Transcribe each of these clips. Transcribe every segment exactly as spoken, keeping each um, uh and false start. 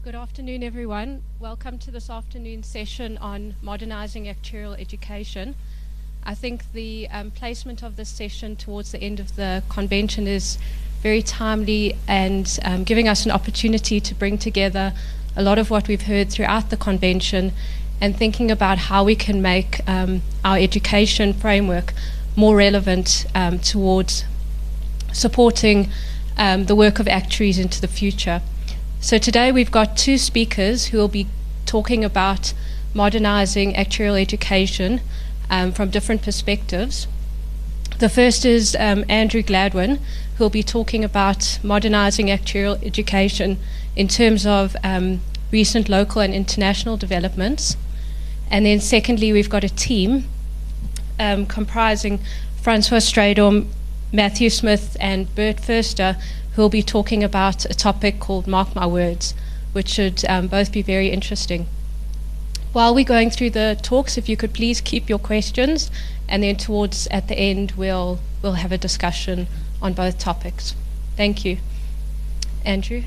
Good afternoon, everyone. Welcome to this afternoon session on modernising actuarial education. I think the um, placement of this session towards the end of the convention is very timely and um, giving us an opportunity to bring together a lot of what we've heard throughout the convention and thinking about how we can make um, our education framework more relevant um, towards supporting um, the work of actuaries into the future. So today we've got two speakers who will be talking about modernising actuarial education um, from different perspectives. The first is um, Andrew Gladwin, who will be talking about modernising actuarial education in terms of um, recent local and international developments. And then secondly, we've got a team um, comprising Francois Stradom, Matthew Smith and Bert Furster, who will be talking about a topic called Mark My Words, which should um, both be very interesting. While we're going through the talks, if you could please keep your questions, and then towards at the end we'll we'll have a discussion on both topics. Thank you. Andrew?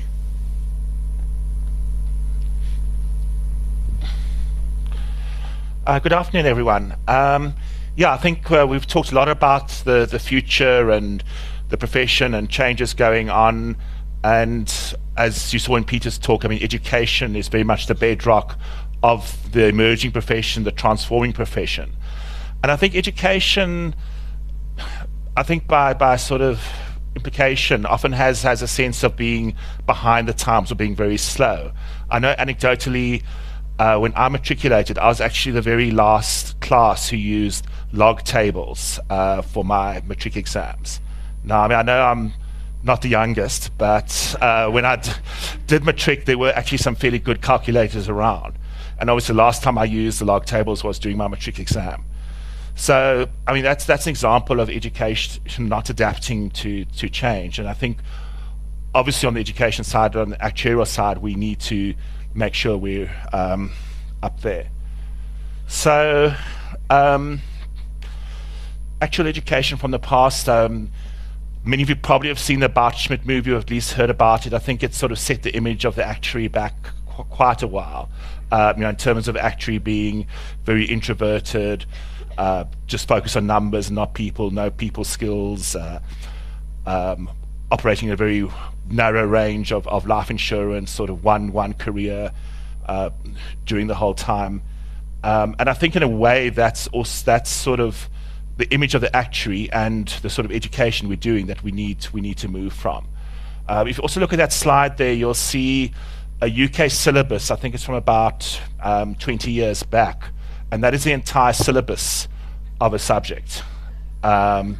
Uh, good afternoon, everyone. Um, yeah, I think uh, we've talked a lot about the, the future and the profession and changes going on, and as you saw in Peter's talk, I mean, education is very much the bedrock of the emerging profession, the transforming profession. And I think education, I think by, by sort of implication, often has, has a sense of being behind the times or being very slow. I know anecdotally, uh, when I matriculated, I was actually the very last class who used log tables uh, for my matric exams. Now, I mean, I know I'm not the youngest, but uh, when I d- did matric, there were actually some fairly good calculators around. And obviously, the last time I used the log tables was during my matric exam. So, I mean, that's that's an example of education not adapting to, to change. And I think, obviously, on the education side, on the actuarial side, we need to make sure we're um, up there. So, um, actual education from the past, um, many of you probably have seen the Bart Schmidt movie, or at least heard about it. I think it sort of set the image of the actuary back qu- quite a while, uh, you know, in terms of actuary being very introverted, uh, just focus on numbers and not people, no people skills, uh, um, operating in a very narrow range of, of life insurance, sort of one one career uh, during the whole time. Um, and I think in a way that's also, that's sort of the image of the actuary and the sort of education we're doing that we need we need to move from. Uh, if you also look at that slide there, you'll see a U K syllabus. I think it's from about um, twenty years back, and that is the entire syllabus of a subject. Um,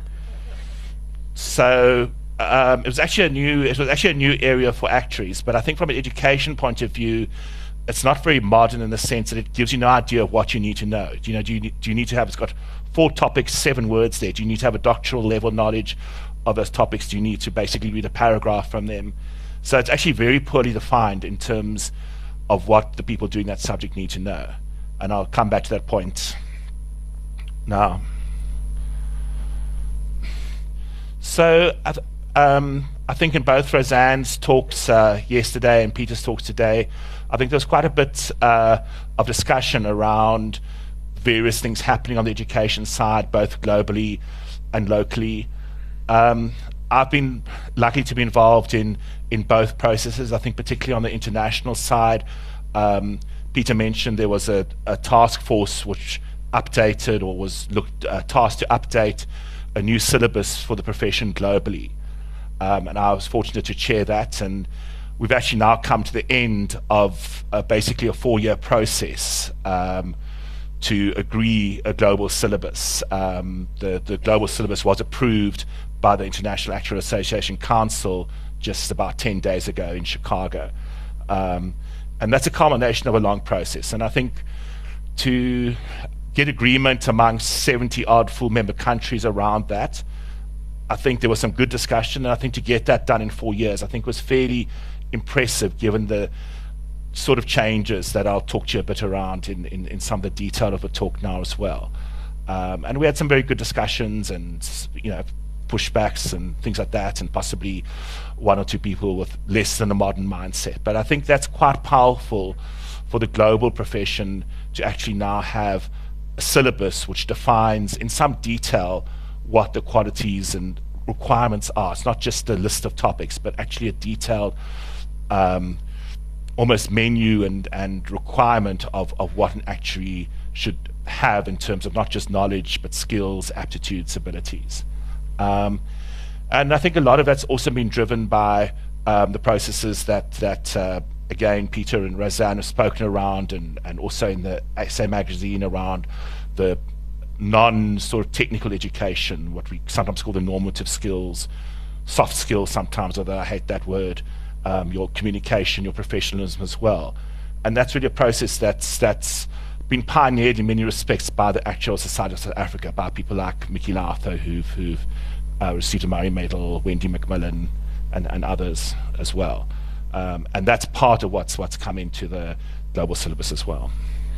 so um, it was actually a new it was actually a new area for actuaries. But I think from an education point of view, it's not very modern in the sense that it gives you no idea of what you need to know. Do you know? Do you do you need to have? It's got four topics, seven words there. Do you need to have a doctoral level knowledge of those topics? Do you need to basically read a paragraph from them? So it's actually very poorly defined in terms of what the people doing that subject need to know. And I'll come back to that point now. So I, th- um, I think in both Roseanne's talks uh, yesterday and Peter's talks today, I think there's quite a bit uh, of discussion around various things happening on the education side, both globally and locally. Um, I've been lucky to be involved in, in both processes. I think particularly on the international side, um, Peter mentioned there was a, a task force which updated or was looked uh, tasked to update a new syllabus for the profession globally. Um, and I was fortunate to chair that, and we've actually now come to the end of uh, basically a four-year process um, to agree a global syllabus. Um, the, the global syllabus was approved by the International Actuarial Association Council just about ten days ago in Chicago. Um, and that's a culmination of a long process. And I think to get agreement amongst seventy odd full member countries around that, I think there was some good discussion. And I think to get that done in four years, I think was fairly impressive given the sort of changes that I'll talk to you a bit around in, in, in some of the detail of the talk now as well. Um, and we had some very good discussions and, you know, pushbacks and things like that, and possibly one or two people with less than a modern mindset. But I think that's quite powerful for the global profession to actually now have a syllabus which defines in some detail what the qualities and requirements are. It's not just a list of topics, but actually a detailed um, almost menu and, and requirement of, of what an actuary should have in terms of not just knowledge, but skills, aptitudes, abilities. Um, and I think a lot of that's also been driven by um, the processes that, that uh, again, Peter and Roseanne have spoken around, and, and also in the S A magazine around the non-sort of technical education, what we sometimes call the normative skills, soft skills sometimes, although I hate that word, um, your communication, your professionalism as well. And that's really a process that's, that's been pioneered in many respects by the Actuarial Society of South Africa, by people like Mickey Lowther, who've, who've uh, received a Murray Medal, Wendy McMillan, and, and others as well. Um, and that's part of what's, what's come into the global syllabus as well.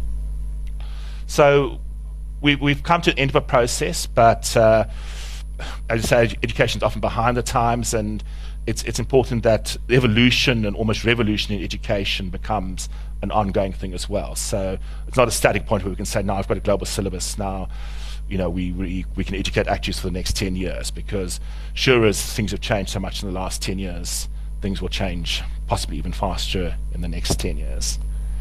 So we, we've come to the end of a process, but uh, as I say, education is often behind the times, and it's, it's important that evolution and almost revolution in education becomes an ongoing thing as well. So it's not a static point where we can say, now I've got a global syllabus, now you know, we, we, we can educate actuaries for the next ten years, because sure as things have changed so much in the last ten years, things will change possibly even faster in the next ten years.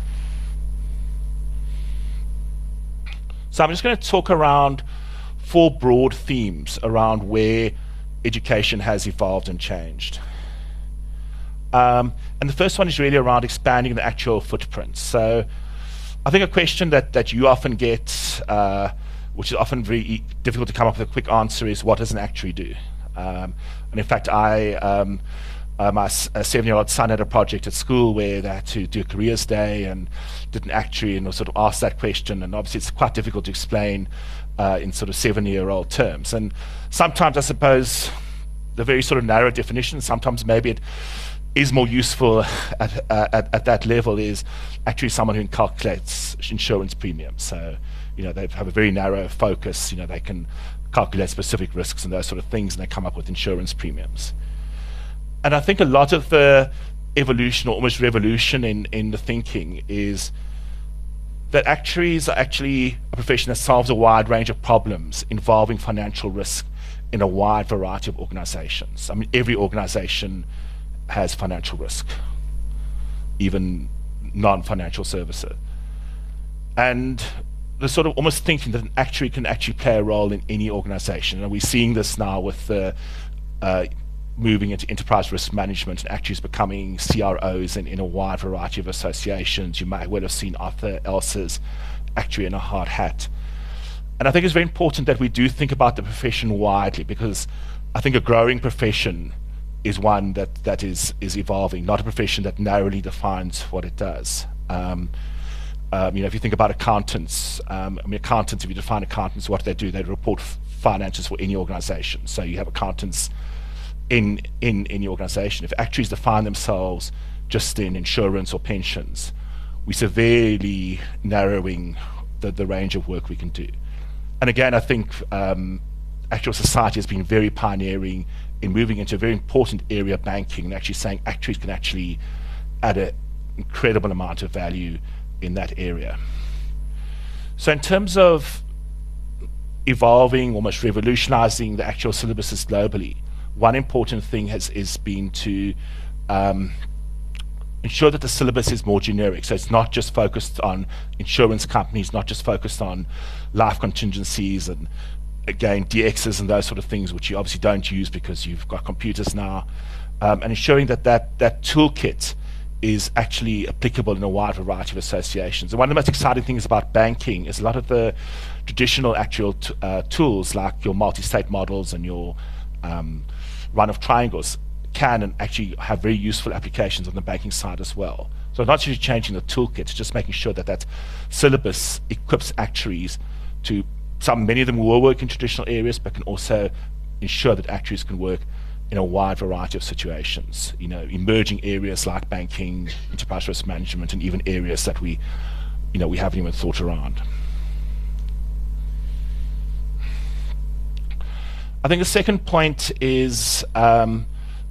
So I'm just going to talk around four broad themes around where education has evolved and changed. Um, and the first one is really around expanding the actual footprint. So I think a question that, that you often get, uh, which is often very e difficult to come up with a quick answer, is what does an actuary do? Um, and in fact, I, um, uh, my seven-year-old son had a project at school where they had to do a careers day and did an actuary and sort of asked that question, and obviously it's quite difficult to explain uh, in sort of seven-year-old terms. And sometimes I suppose the very sort of narrow definition, sometimes maybe it is more useful at, uh, at, at that level, is actually someone who calculates insurance premiums. So, you know, they have a very narrow focus, you know, they can calculate specific risks and those sort of things, and they come up with insurance premiums. And I think a lot of the evolution, or almost revolution in, in the thinking, is that actuaries are actually a profession that solves a wide range of problems involving financial risk in a wide variety of organizations. I mean, every organization has financial risk, even non-financial services. And the sort of almost thinking that an actuary can actually play a role in any organization. And we're seeing this now with the uh, moving into enterprise risk management, and actuaries becoming C R Os in, in a wide variety of associations. You might well have seen Arthur Elsa's Actuary in a Hard Hat. And I think it's very important that we do think about the profession widely, because I think a growing profession is one that, that is, is evolving, not a profession that narrowly defines what it does. Um, um, you know, if you think about accountants, um, I mean, accountants, if you define accountants, what do they do? They report f finances for any organization. So you have accountants in, in any organization. If actuaries define themselves just in insurance or pensions, we're severely narrowing the, the range of work we can do. And again, I think um, Actuarial Society has been very pioneering in moving into a very important area of banking, and actually saying actuaries can actually add an incredible amount of value in that area. So in terms of evolving, almost revolutionizing the actual syllabuses globally, one important thing has is been to um, ensure that the syllabus is more generic. So it's not just focused on insurance companies, not just focused on life contingencies and, again, D Xs and those sort of things, which you obviously don't use because you've got computers now, um, and ensuring that, that that toolkit is actually applicable in a wide variety of associations. And one of the most exciting things about banking is a lot of the traditional actual t uh, tools, like your multi-state models and your um, run of triangles, can and actually have very useful applications on the banking side as well. So not just changing the toolkit, it's just making sure that that syllabus equips actuaries to, some, many of them will work in traditional areas, but can also ensure that actuaries can work in a wide variety of situations. You know, emerging areas like banking, enterprise risk management, and even areas that we, you know, we haven't even thought around. I think the second point is um,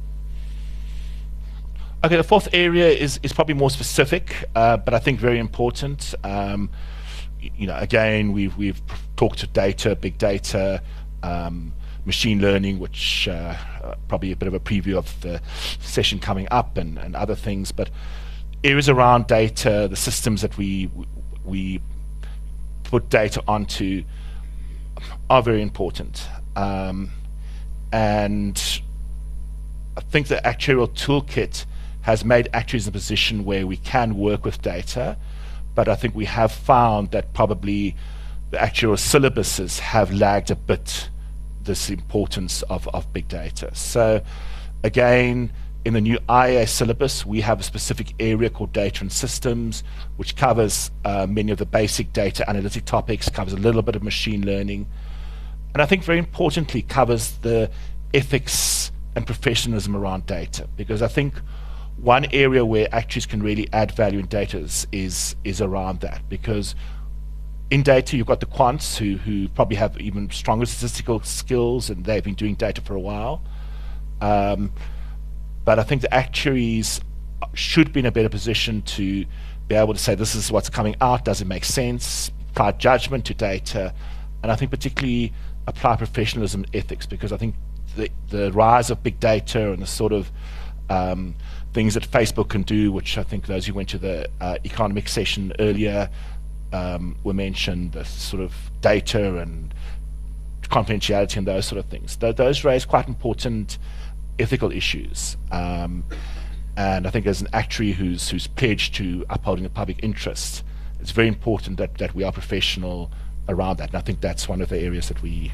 Okay, the fourth area is, is probably more specific, uh, but I think very important. Um, you know, again, we've we've talked to data, big data, um, machine learning, which uh, uh, probably a bit of a preview of the session coming up, and, and other things. But areas around data, the systems that we we put data onto, are very important. Um, and I think the actuarial toolkit has made actuaries in a position where we can work with data, but I think we have found that probably the actuarial syllabuses have lagged a bit this importance of, of big data. So again, in the new I A syllabus, we have a specific area called data and systems, which covers uh, many of the basic data analytic topics, covers a little bit of machine learning, and I think very importantly covers the ethics and professionalism around data, because I think one area where actuaries can really add value in data is, is, is around that, because in data you've got the quants who, who probably have even stronger statistical skills, and they've been doing data for a while. Um, but I think the actuaries should be in a better position to be able to say, this is what's coming out, does it make sense, apply judgment to data, and I think particularly apply professionalism and ethics, because I think the, the rise of big data and the sort of um, things that Facebook can do, which I think those who went to the uh, economic session earlier um, were mentioned, the sort of data and confidentiality and those sort of things. Th those raise quite important ethical issues. Um, and I think as an actuary who's, who's pledged to upholding the public interest, it's very important that, that we are professional around that. And I think that's one of the areas that we,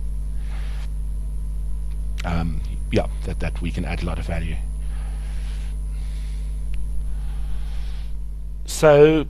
um, yeah, that, that we can add a lot of value. So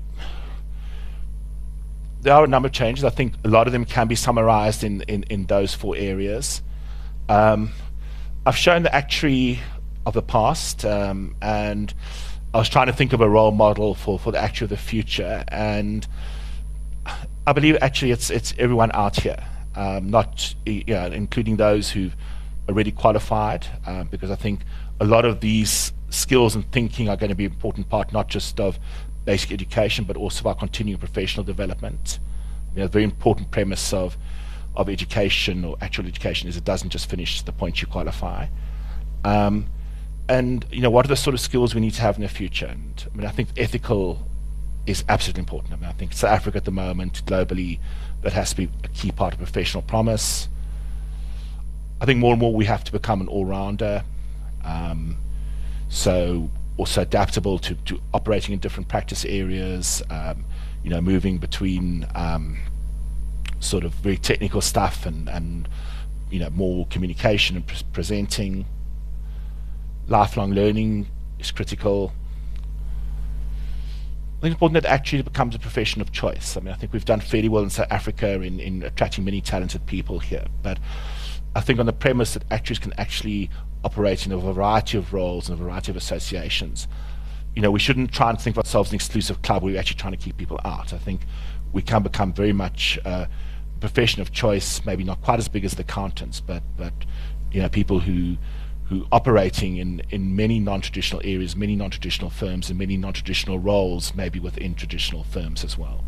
there are a number of changes. I think a lot of them can be summarized in, in, in those four areas. Um, I've shown the actuary of the past, um, and I was trying to think of a role model for, for the actuary of the future, and I believe actually it's, it's everyone out here, um, not you know, including those who've already qualified, uh, because I think a lot of these skills and thinking are going to be an important part, not just of basic education, but also of our continuing professional development. You know, a very important premise of of education or actual education is it doesn't just finish the point you qualify. Um, and you know, what are the sort of skills we need to have in the future? And I mean, I think ethical is absolutely important. I mean, I think South Africa at the moment, globally, that has to be a key part of professional promise. I think more and more we have to become an all-rounder. Um, so also adaptable to, to operating in different practice areas, um, you know, moving between um, sort of very technical stuff and, and you know, more communication and pre presenting. Lifelong learning is critical. I think it's important that actually it becomes a profession of choice. I mean, I think we've done fairly well in South Africa in, in attracting many talented people here, but I think on the premise that actuaries can actually operate in a variety of roles and a variety of associations, you know, we shouldn't try and think of ourselves as an exclusive club where we're actually trying to keep people out. I think we can become very much uh, a profession of choice, maybe not quite as big as the accountants, but but you know, people who who operating in in many non-traditional areas, many non-traditional firms, and many non-traditional roles, maybe within traditional firms as well.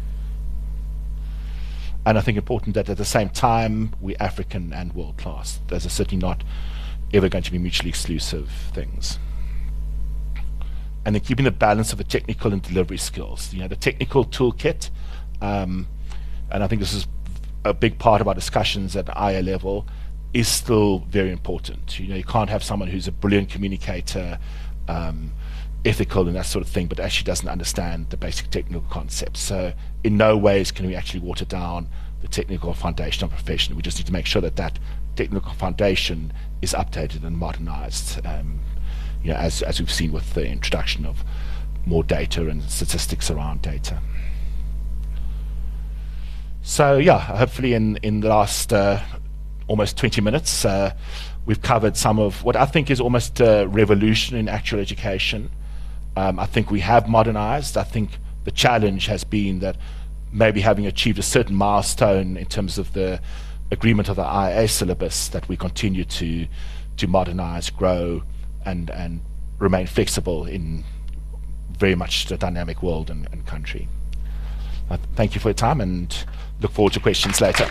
And I think important that at the same time we're African and world class. Those are certainly not ever going to be mutually exclusive things. And then keeping the balance of the technical and delivery skills. You know, the technical toolkit, um, and I think this is a big part of our discussions at the I A level, is still very important. You know, you can't have someone who's a brilliant communicator, um, ethical and that sort of thing, but actually doesn't understand the basic technical concepts. So in no ways can we actually water down the technical foundation of profession. We just need to make sure that that technical foundation is updated and modernized, um, you know, as, as we've seen with the introduction of more data and statistics around data. So yeah, hopefully in, in the last uh, almost twenty minutes, uh, we've covered some of what I think is almost a revolution in actual education. Um, I think we have modernized. I think the challenge has been that maybe having achieved a certain milestone in terms of the agreement of the I A syllabus, that we continue to to modernize, grow, and and remain flexible in very much the dynamic world and, and country. Uh, thank you for your time and look forward to questions later.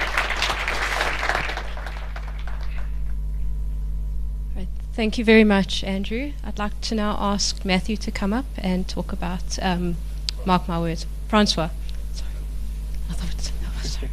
Right. Thank you very much, Andrew. I'd like to now ask Matthew to come up and talk about um, Mark My Words. Francois. Sorry. I thought it, oh, sorry.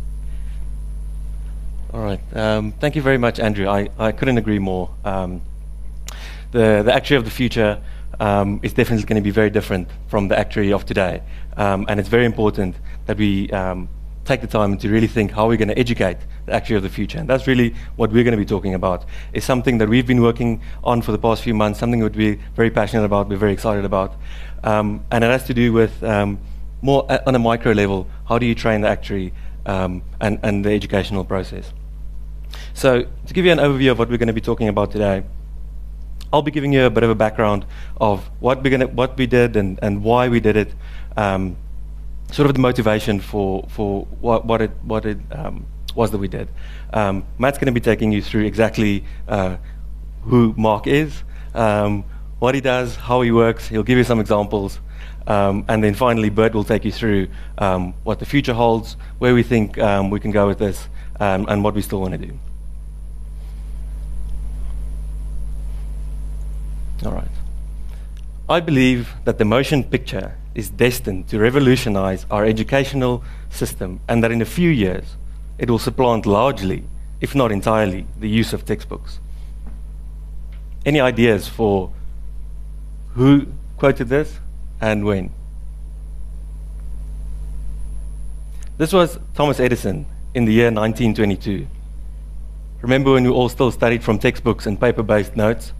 All right. Um, thank you very much, Andrew. I, I couldn't agree more. Um, the, the actuary of the future um, is definitely going to be very different from the actuary of today. Um, and it's very important that we um, take the time to really think how we're going to educate the actuary of the future. And that's really what we're going to be talking about. It's something that we've been working on for the past few months, something that we're very passionate about, we're very excited about. Um, and it has to do with um, more uh, on a micro level, how do you train the actuary um, and, and the educational process. So to give you an overview of what we're going to be talking about today, I'll be giving you a bit of a background of what, we're gonna, what we did and, and why we did it, um, sort of the motivation for, for what, what it, what it um, was that we did. Um, Matt's going to be taking you through exactly uh, who Mark is, um, what he does, how he works. He'll give you some examples. Um, and then finally, Bert will take you through um, what the future holds, where we think um, we can go with this, um, and what we still want to do. All right. I believe that the motion picture is destined to revolutionize our educational system, and that in a few years, it will supplant largely, if not entirely, the use of textbooks. Any ideas for who quoted this and when? This was Thomas Edison in the year nineteen twenty-two. Remember when we all still studied from textbooks and paper-based notes?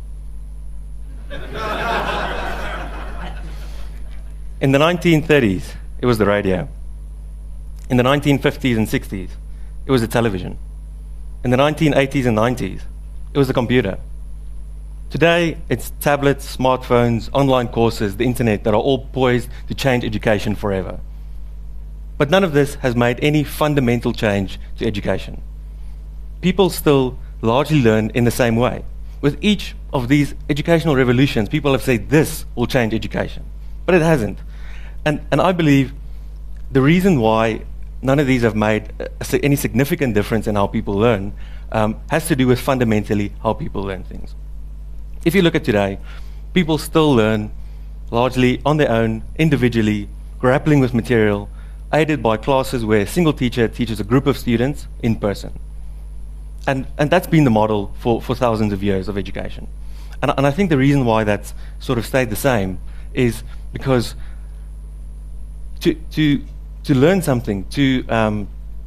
In the nineteen thirties, it was the radio. In the nineteen fifties and sixties, it was the television. In the nineteen eighties and nineties, it was the computer. Today, it's tablets, smartphones, online courses, the internet that are all poised to change education forever. But none of this has made any fundamental change to education. People still largely learn in the same way. With each of these educational revolutions, people have said this will change education, but it hasn't. And, and I believe the reason why none of these have made a, any significant difference in how people learn um, has to do with fundamentally how people learn things. If you look at today, people still learn largely on their own, individually, grappling with material, aided by classes where a single teacher teaches a group of students in person. And, and that's been the model for, for thousands of years of education. And, and I think the reason why that's sort of stayed the same is because to, to, to learn something, to, um,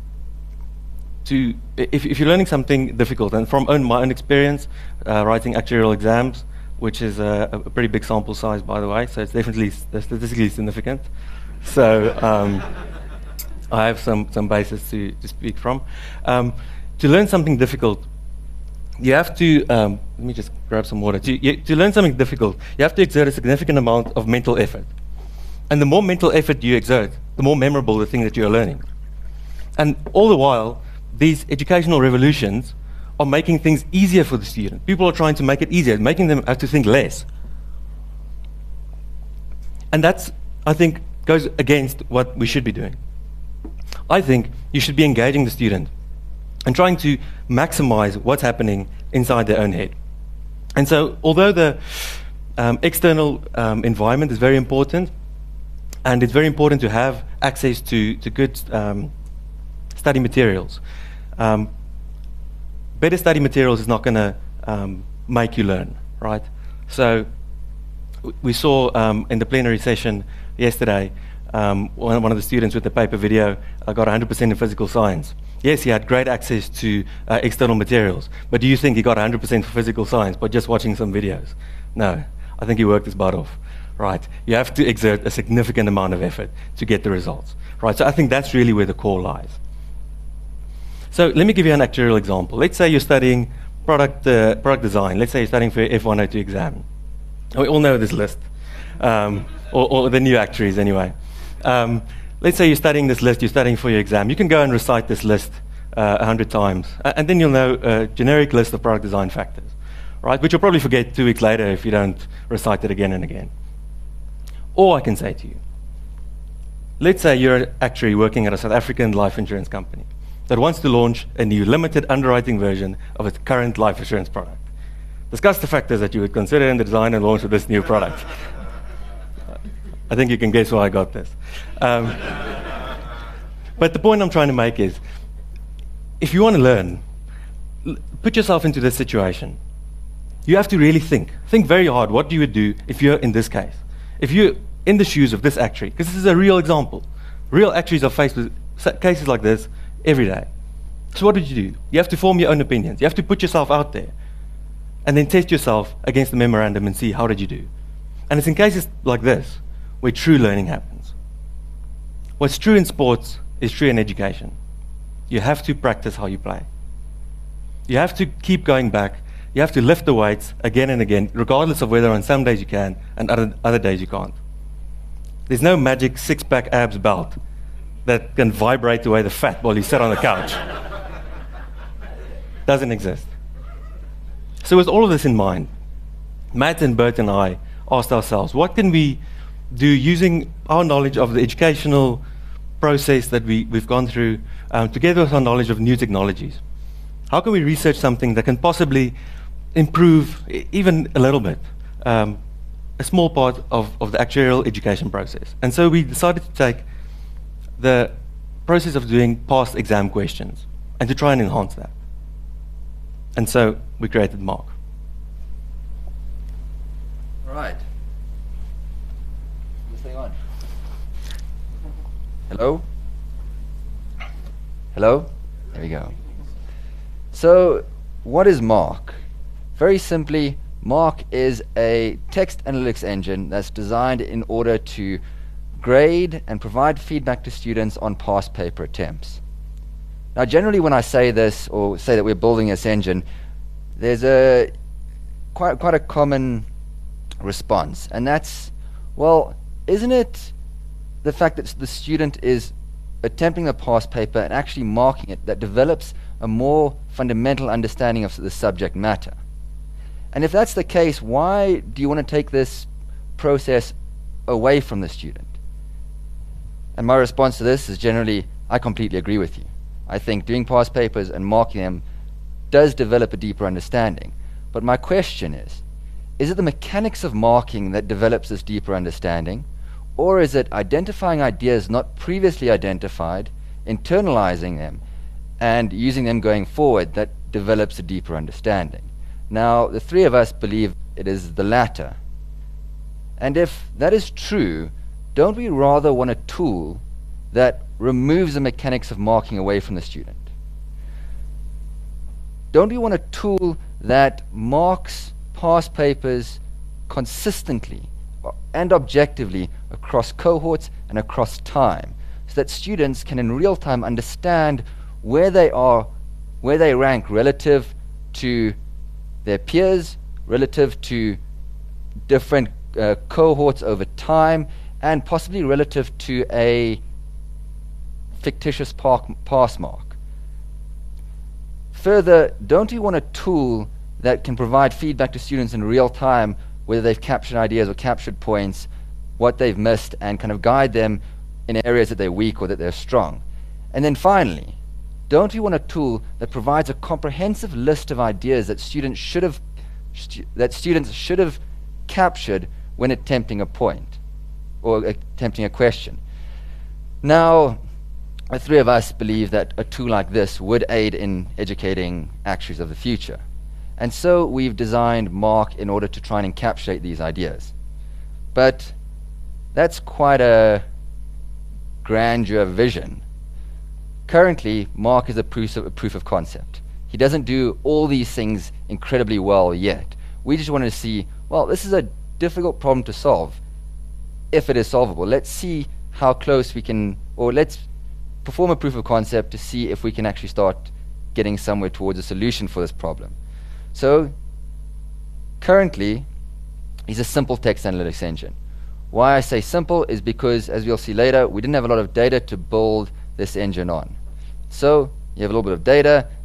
to if, if you're learning something difficult, and from own, my own experience, uh, writing actuarial exams, which is a, a pretty big sample size, by the way, so it's definitely statistically significant. So um, I have some, some basis to, to speak from. Um, To learn something difficult, you have to, um, let me just grab some water. To, you, to learn something difficult, you have to exert a significant amount of mental effort. And the more mental effort you exert, the more memorable the thing that you're learning. And all the while, these educational revolutions are making things easier for the student. People are trying to make it easier, making them have to think less. And that's, I think, goes against what we should be doing. I think you should be engaging the student and trying to maximize what's happening inside their own head. And so, although the um, external um, environment is very important, and it's very important to have access to, to good um, study materials, um, better study materials is not going to um, make you learn, right? So, we saw um, in the plenary session yesterday, um, one, one of the students with the paper video uh, got one hundred percent in physical science. Yes, he had great access to uh, external materials, but do you think he got one hundred percent for physical science by just watching some videos? No, I think he worked his butt off, right? You have to exert a significant amount of effort to get the results, right? So I think that's really where the core lies. So let me give you an actuarial example. Let's say you're studying product, uh, product design. Let's say you're studying for your F one oh two exam. We all know this list, um, or, or the new actuaries anyway. Um, Let's say you're studying this list, you're studying for your exam. You can go and recite this list uh, a hundred times, uh, and then you'll know a generic list of product design factors, right? Which you'll probably forget two weeks later if you don't recite it again and again. Or I can say to you, let's say you're an actuary working at a South African life insurance company that wants to launch a new limited underwriting version of its current life insurance product. Discuss the factors that you would consider in the design and launch of this new product. I think you can guess why I got this. Um, but the point I'm trying to make is, if you want to learn, l- put yourself into this situation. You have to really think. Think very hard what you would do if you're in this case. If you're in the shoes of this actuary, because this is a real example. Real actuaries are faced with cases like this every day. So what would you do? You have to form your own opinions. You have to put yourself out there and then test yourself against the memorandum and see how did you do. And it's in cases like this where true learning happens. What's true in sports is true in education. You have to practice how you play. You have to keep going back. You have to lift the weights again and again, regardless of whether on some days you can and other, other days you can't. There's no magic six-pack abs belt that can vibrate away the fat while you sit on the couch. Doesn't exist. So with all of this in mind, Matt and Bert and I asked ourselves, what can we do using our knowledge of the educational process that we, we've gone through, um, together with our knowledge of new technologies? How can we research something that can possibly improve, e- even a little bit, um, a small part of, of the actuarial education process? And so we decided to take the process of doing past exam questions and to try and enhance that. And so we created Mark. All right. What's going on? Hello? Hello? There we go. So, what is Mark? Very simply, Mark is a text analytics engine that's designed in order to grade and provide feedback to students on past paper attempts. Now, generally when I say this, or say that we're building this engine, there's a quite, quite a common response, and that's, well, isn't it the fact that the student is attempting the past paper and actually marking it that develops a more fundamental understanding of the subject matter? And if that's the case, why do you want to take this process away from the student? And my response to this is generally, I completely agree with you. I think doing past papers and marking them does develop a deeper understanding. But my question is, is it the mechanics of marking that develops this deeper understanding? Or is it identifying ideas not previously identified, internalizing them, and using them going forward that develops a deeper understanding? Now, the three of us believe it is the latter. And if that is true, don't we rather want a tool that removes the mechanics of marking away from the student? Don't we want a tool that marks past papers consistently and objectively across cohorts and across time, so that students can in real time understand where they are, where they rank relative to their peers, relative to different uh, cohorts over time, and possibly relative to a fictitious park, pass mark. Further, don't you want a tool that can provide feedback to students in real time, whether they've captured ideas or captured points, what they've missed, and kind of guide them in areas that they're weak or that they're strong? And then finally, don't you want a tool that provides a comprehensive list of ideas that students should have stu- that students should have captured when attempting a point or attempting a question? Now, the three of us believe that a tool like this would aid in educating actuaries of the future. And so we've designed Mark in order to try and encapsulate these ideas. But that's quite a grandeur vision. Currently, Mark is a proof of, a proof of concept. He doesn't do all these things incredibly well yet. We just wanted to see, well, this is a difficult problem to solve. If it is solvable, let's see how close we can, or let's perform a proof of concept to see if we can actually start getting somewhere towards a solution for this problem. So, currently, he's a simple text analytics engine. Why I say simple is because, as we'll see later, we didn't have a lot of data to build this engine on. So, you have a little bit of data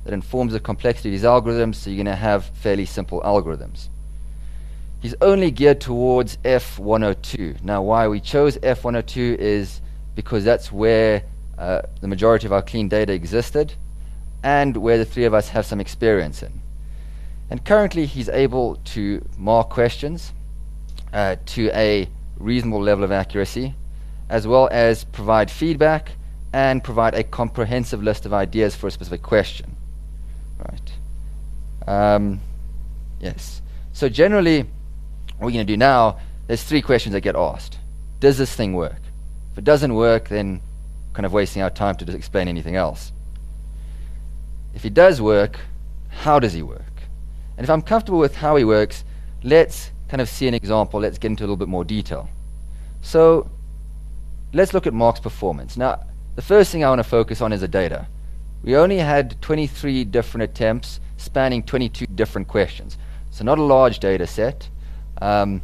that informs the complexity of these algorithms, so you're going to have fairly simple algorithms. He's only geared towards F one oh two. Now, why we chose F one oh two is because that's where uh, the majority of our clean data existed and where the three of us have some experience in. And currently, he's able to mark questions uh, to a reasonable level of accuracy, as well as provide feedback and provide a comprehensive list of ideas for a specific question. Right. Um, yes. So generally, what we're going to do now, there's three questions that get asked. Does this thing work? If it doesn't work, then kind of wasting our time to just explain anything else. If he does work, how does he work? And if I'm comfortable with how he works, let's kind of see an example. Let's get into a little bit more detail. So let's look at Mark's performance. Now, the first thing I want to focus on is the data. We only had twenty-three different attempts spanning twenty-two different questions. So not a large data set. Um,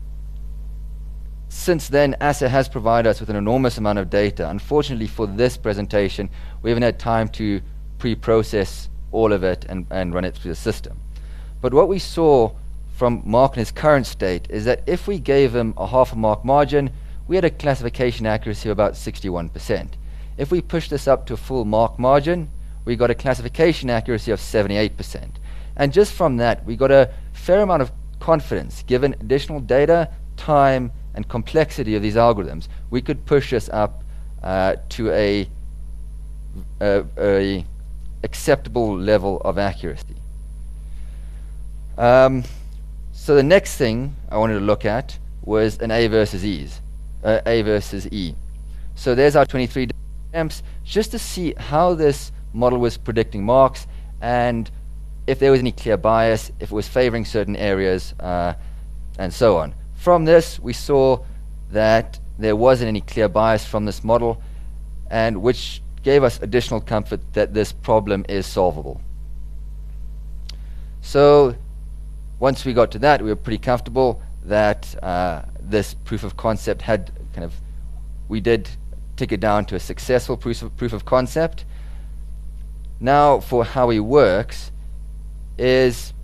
since then, A S A has provided us with an enormous amount of data. Unfortunately, for this presentation, we haven't had time to pre-process all of it and, and run it through the system. But what we saw from Mark in his current state is that if we gave him a half a mark margin, we had a classification accuracy of about sixty-one percent. If we push this up to a full mark margin, we got a classification accuracy of seventy-eight percent. And just from that, we got a fair amount of confidence, given additional data, time, and complexity of these algorithms, we could push this up uh, to a, a, a acceptable level of accuracy. Um, so the next thing I wanted to look at was an A versus E's, uh, A versus E. So there's our twenty-three attempts, just to see how this model was predicting marks and if there was any clear bias, if it was favoring certain areas, uh, and so on. From this, we saw that there wasn't any clear bias from this model, and which gave us additional comfort that this problem is solvable. So once we got to that, we were pretty comfortable that uh, this proof of concept had kind of, we did tick it down to a successful proof of, proof of concept. Now for how he works is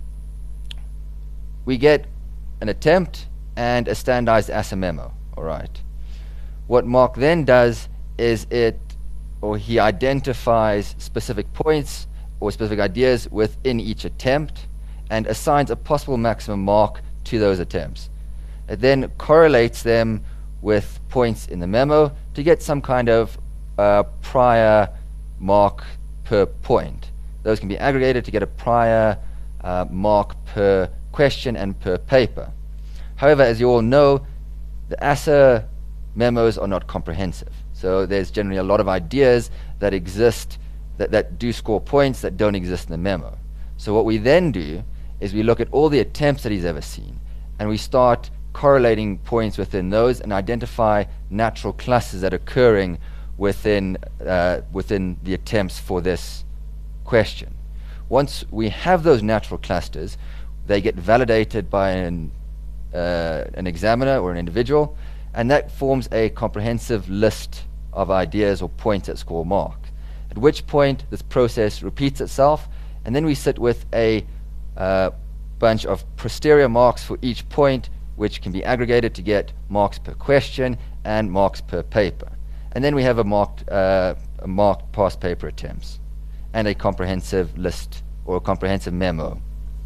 we get an attempt and a standardized A S A memo. All right. What Mark then does is it, or he identifies specific points or specific ideas within each attempt and assigns a possible maximum mark to those attempts. It then correlates them with points in the memo to get some kind of uh, prior mark per point. Those can be aggregated to get a prior uh, mark per question and per paper. However, as you all know, the A S A memos are not comprehensive. So there's generally a lot of ideas that exist that, that do score points that don't exist in the memo. So what we then do is we look at all the attempts that he's ever seen, and we start correlating points within those and identify natural clusters that are occurring within, uh, within the attempts for this question. Once we have those natural clusters, they get validated by an, uh, an examiner or an individual, and that forms a comprehensive list of ideas or points that score mark. At which point this process repeats itself, and then we sit with a uh, bunch of posterior marks for each point, which can be aggregated to get marks per question and marks per paper. And then we have a marked, uh, a marked past paper attempts and a comprehensive list or a comprehensive memo.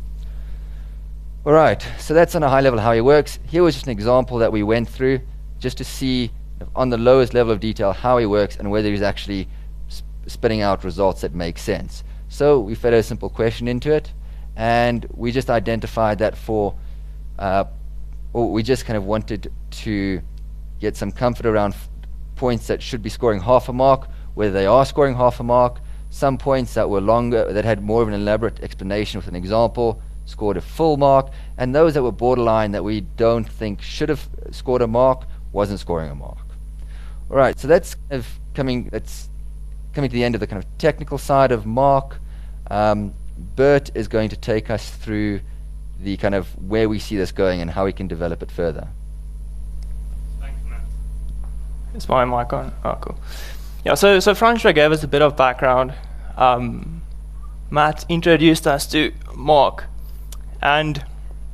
All right, so that's on a high level how he works. Here was just an example that we went through just to see on the lowest level of detail how he works and whether he's actually sp spitting out results that make sense. So we fed a simple question into it, and we just identified that for, uh, or we just kind of wanted to get some comfort around f points that should be scoring half a mark, whether they are scoring half a mark. Some points that were longer, that had more of an elaborate explanation with an example, scored a full mark, and those that were borderline that we don't think should have scored a mark wasn't scoring a mark. All right, so that's kind of coming. That's coming to the end of the kind of technical side of Mark. Um, Bert is going to take us through the kind of where we see this going and how we can develop it further. Thanks, Matt. Is my mic on? Oh, cool. Yeah, so, so Francois gave us a bit of background. Um, Matt introduced us to Mark. And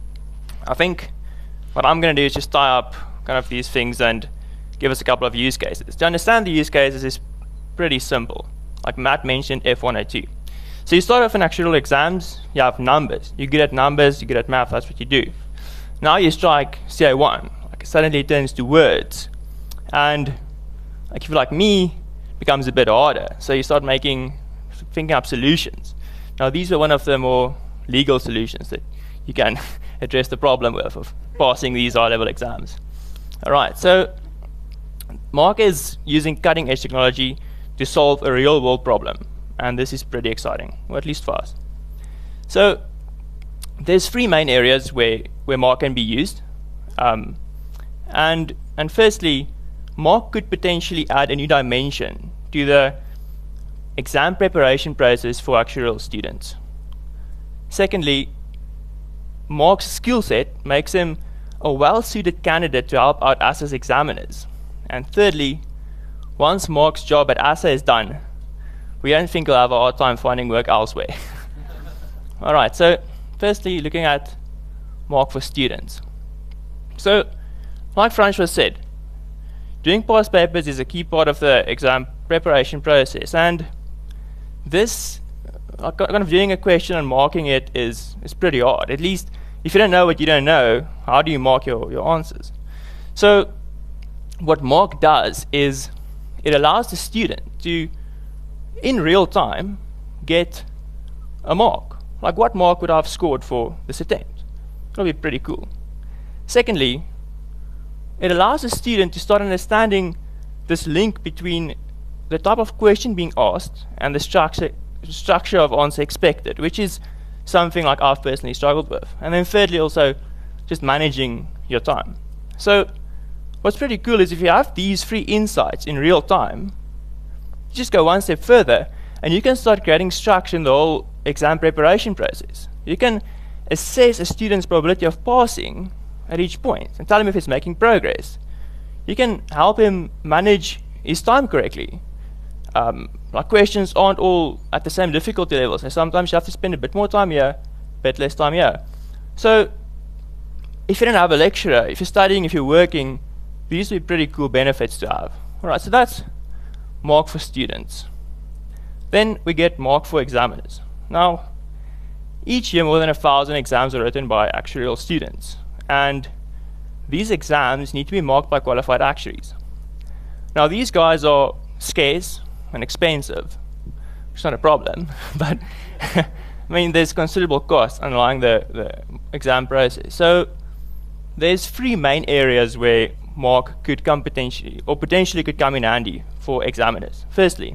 I think what I'm going to do is just tie up kind of these things and give us a couple of use cases. To understand the use cases is pretty simple. Like Matt mentioned, F one oh two. So you start off in actuarial exams, you have numbers. You're good at numbers, you're good at math, that's what you do. Now you strike C A one. Like suddenly it turns to words. And like if you're like me, it becomes a bit harder. So you start making, thinking up solutions. Now these are one of the more legal solutions that you can address the problem with of passing these high-level exams. All right, so Mark is using cutting-edge technology to solve a real-world problem, and this is pretty exciting, or at least for us. So there's three main areas where, where Mark can be used. Um, and, and firstly, Mark could potentially add a new dimension to the exam preparation process for actuarial students. Secondly, Mark's skill set makes him a well-suited candidate to help out A S A's examiners. And thirdly, once Mark's job at A S A is done, we don't think he'll have a hard time finding work elsewhere. All right, so firstly, looking at Mark for students. So, like François said, doing past papers is a key part of the exam preparation process, and this uh, kind of doing a question and marking it is, is pretty hard. At least, if you don't know what you don't know, how do you mark your, your answers? So, what Mark does is it allows the student to, in real time, get a mark. Like what Mark would have scored for this attempt. It'll be pretty cool. Secondly, it allows the student to start understanding this link between the type of question being asked and the structure, structure of answer expected, which is something like I've personally struggled with. And then thirdly, also just managing your time. So what's pretty cool is if you have these three insights in real time, you just go one step further and you can start creating structure in the whole exam preparation process. You can assess a student's probability of passing at each point and tell him if he's making progress. You can help him manage his time correctly. Um, like questions aren't all at the same difficulty levels, and sometimes you have to spend a bit more time here, a bit less time here. So if you don't have a lecturer, if you're studying, if you're working, these would be pretty cool benefits to have. All right, so that's Mark for students. Then we get Mark for examiners. Now, each year more than a thousand exams are written by actuarial students, and these exams need to be marked by qualified actuaries. Now, these guys are scarce and expensive. It's not a problem, but I mean, there's considerable cost underlying the, the exam process. So there's three main areas where Mark could come potentially, or potentially could come in handy for examiners. Firstly,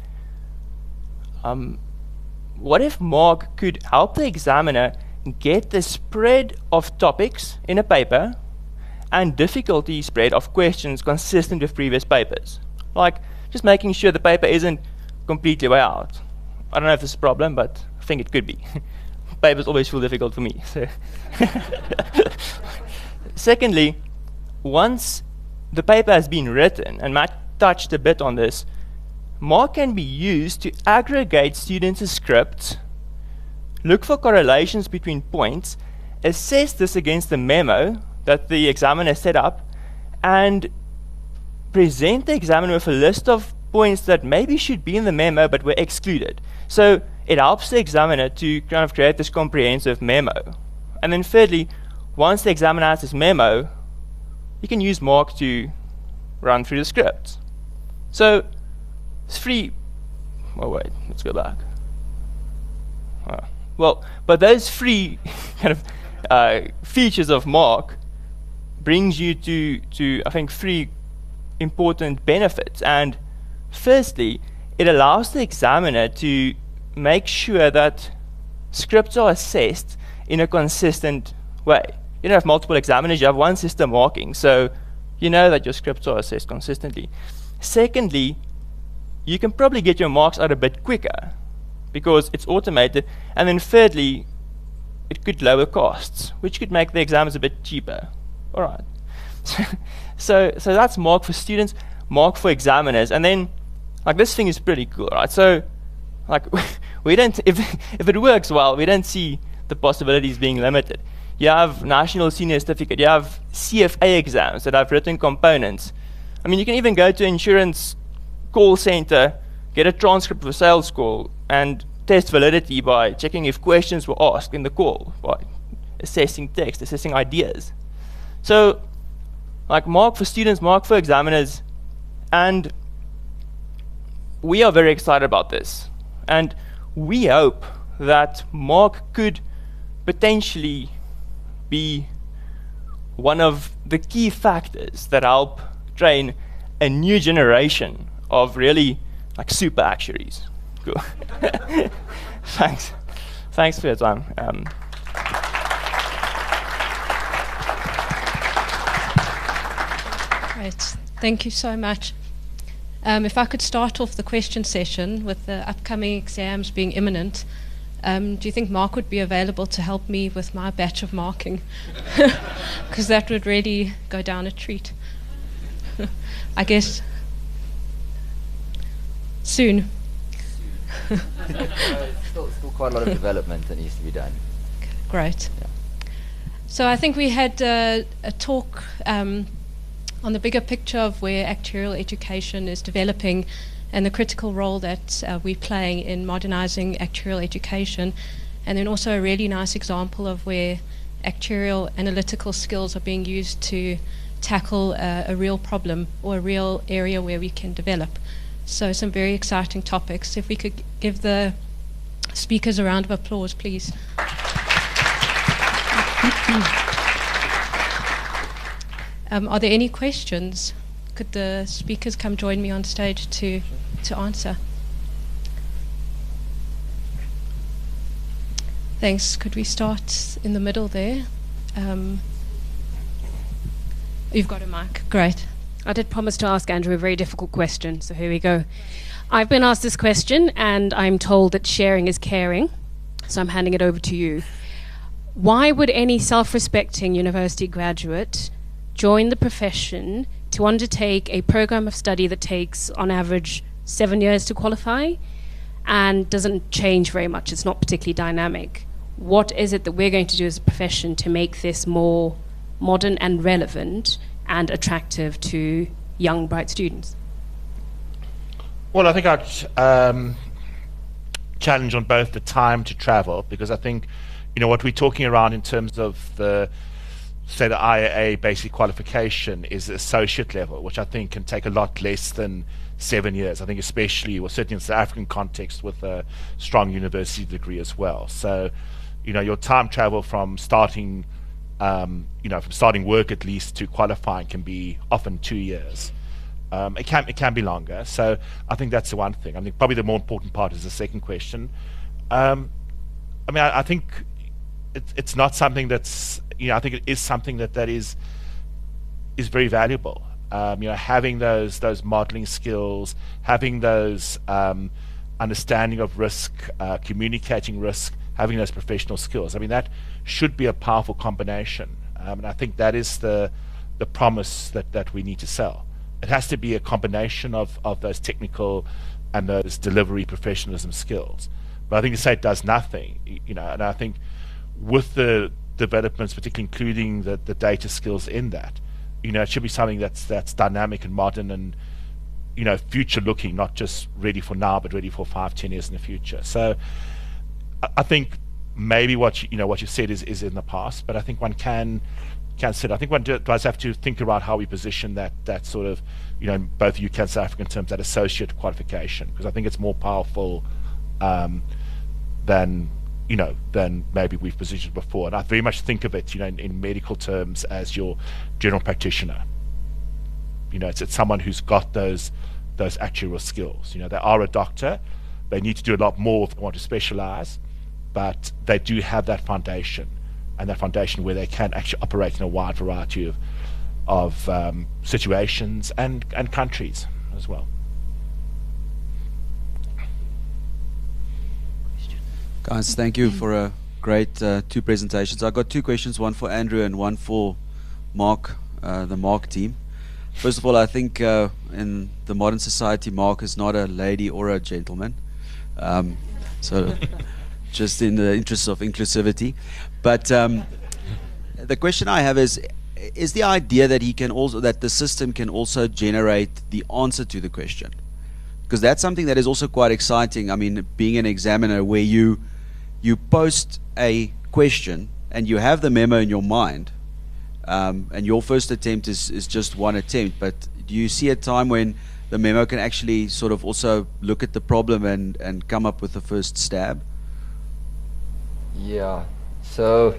um, what if Mark could help the examiner get the spread of topics in a paper and difficulty spread of questions consistent with previous papers? Like, just making sure the paper isn't completely way out. I don't know if this is a problem, but I think it could be. Papers always feel difficult for me. So secondly, once the paper has been written, and Matt touched a bit on this, Mark can be used to aggregate students' scripts, look for correlations between points, assess this against the memo that the examiner set up, and present the examiner with a list of points that maybe should be in the memo but were excluded. So it helps the examiner to kind of create this comprehensive memo. And then thirdly, once the examiner has this memo, you can use Mark to run through the scripts. So it's free. Oh wait, let's go back. Oh. Well, but those three kind of uh, features of Mark brings you to to I think three important benefits. And firstly, it allows the examiner to make sure that scripts are assessed in a consistent way. You don't have multiple examiners, you have one system marking, so you know that your scripts are assessed consistently. Secondly, you can probably get your marks out a bit quicker because it's automated. And then thirdly, it could lower costs, which could make the exams a bit cheaper. All right. So, so that's Mark for students, Mark for examiners, and then like this thing is pretty cool, right? So, like we don't, if, if it works well, we don't see the possibilities being limited. You have National Senior Certificate, you have C F A exams that have written components. I mean, you can even go to insurance call center, get a transcript of a sales call, and test validity by checking if questions were asked in the call, by assessing text, assessing ideas. So, like Mark for students, Mark for examiners, and we are very excited about this. And we hope that Mark could potentially be one of the key factors that help train a new generation of really like super actuaries. Cool. Thanks. Thanks for your time. Um, Great. Thank you so much. Um, if I could start off the question session with the upcoming exams being imminent, um, do you think Mark would be available to help me with my batch of marking? Because that would really go down a treat. I guess soon. still, still quite a lot of development that needs to be done. Great. Yeah. So I think we had uh, a talk um, on the bigger picture of where actuarial education is developing and the critical role that uh, we're playing in modernizing actuarial education, and then also a really nice example of where actuarial analytical skills are being used to tackle uh, a real problem or a real area where we can develop. So some very exciting topics. If we could g- give the speakers a round of applause, please. um, are there any questions? Could the speakers come join me on stage to, to answer? Thanks. Could we start in the middle there? Um, you've got a mic. Great. I did promise to ask Andrew a very difficult question, so here we go. I've been asked this question, and I'm told that sharing is caring, so I'm handing it over to you. Why would any self-respecting university graduate join the profession to undertake a program of study that takes, on average, seven years to qualify and doesn't change very much? It's not particularly dynamic. What is it that we're going to do as a profession to make this more modern and relevant and attractive to young, bright students? Well, I think I'd um, challenge on both the time to travel, because I think, you know, what we're talking around in terms of the, say, the I A A basic qualification is associate level, which I think can take a lot less than seven years. I think especially, well, certainly in the South African context, with a strong university degree as well. So, you know, your time travel from starting, um, you know, from starting work at least to qualifying can be often two years. Um, it can it can be longer. So I think that's the one thing. I think probably the more important part is the second question. Um, I mean, I, I think it, it's not something that's, you know, I think it is something that that is is very valuable. Um, you know, having those those modeling skills, having those um, understanding of risk, uh, communicating risk, having those professional skills. I mean, that should be a powerful combination, um, and I think that is the the promise that that we need to sell. It has to be a combination of, of those technical and those delivery professionalism skills. But I think to say it does nothing, you know, and I think with the developments, particularly including the, the data skills in that, you know, it should be something that's that's dynamic and modern and, you know, future looking, not just ready for now, but ready for five, ten years in the future. So I, I think maybe what you, you know what you said is, is in the past, but I think one can can sit. I think one do, does have to think about how we position that that sort of, you know, in both U K and South Africa in terms of that associate qualification, because I think it's more powerful um, than, you know, than maybe we've positioned before. And I very much think of it, you know, in, in medical terms as your general practitioner. You know, it's, it's someone who's got those those actuarial skills. You know, they are a doctor. They need to do a lot more if they want to specialize, but they do have that foundation. And that foundation where they can actually operate in a wide variety of, of um, situations and, and countries as well. Guys, thank you for a great uh, two presentations. I've got two questions, one for Andrew and one for Mark, uh, the Mark team. First of all, I think uh, in the modern society, Mark is not a lady or a gentleman. Um, So, just in the interest of inclusivity. But um, the question I have is, is the idea that he can also, that the system can also generate the answer to the question? Because that's something that is also quite exciting. I mean, being an examiner where you, you post a question and you have the memo in your mind, um, and your first attempt is, is just one attempt, but do you see a time when the memo can actually sort of also look at the problem and, and come up with the first stab? Yeah, so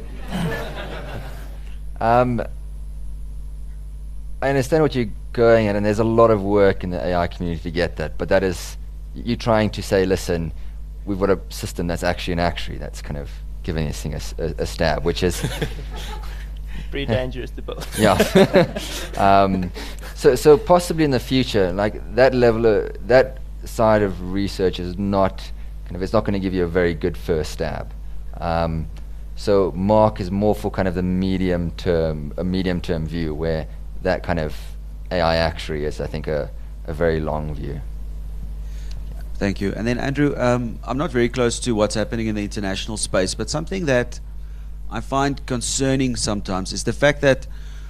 um, I understand what you're going at, and there's a lot of work in the A I community to get that, but that is, you're trying to say, listen, we've got a system that's actually an actuary that's kind of giving this thing a, a, a stab, which is pretty dangerous to both. Yeah. um, so, so possibly in the future, like that level of, that side of research is not kind of, it's not going to give you a very good first stab. Um, so Mark is more for kind of the medium term, a medium term view where that kind of A I actuary is, I think, a, a very long view. Thank you. And then Andrew, um, I'm not very close to what's happening in the international space, but something that I find concerning sometimes is the fact that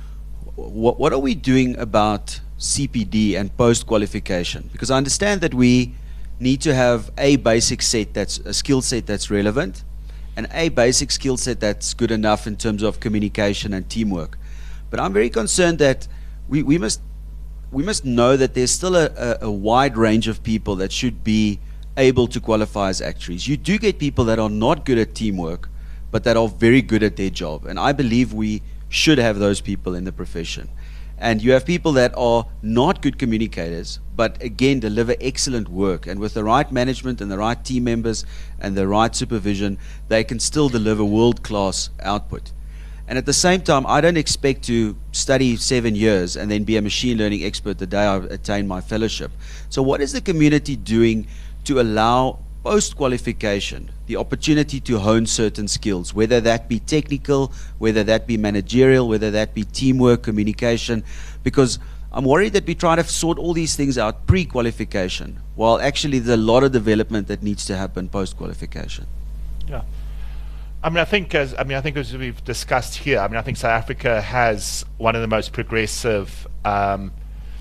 w what are we doing about C P D and post-qualification? Because I understand that we need to have a basic set that's a skill set that's relevant, and a basic skill set that's good enough in terms of communication and teamwork. But I'm very concerned that we, we must we must know that there's still a, a, a wide range of people that should be able to qualify as actuaries. You do get people that are not good at teamwork, but that are very good at their job. And I believe we should have those people in the profession. And you have people that are not good communicators, but again deliver excellent work. And with the right management and the right team members and the right supervision, they can still deliver world-class output. And at the same time, I don't expect to study seven years and then be a machine learning expert the day I attain my fellowship. So what is the community doing to allow post-qualification the opportunity to hone certain skills, whether that be technical, whether that be managerial, whether that be teamwork, communication? Because I'm worried that we try to sort all these things out pre-qualification, while actually there's a lot of development that needs to happen post-qualification. Yeah. I mean, I think as I mean, I think as we've discussed here, I mean, I think South Africa has one of the most progressive um,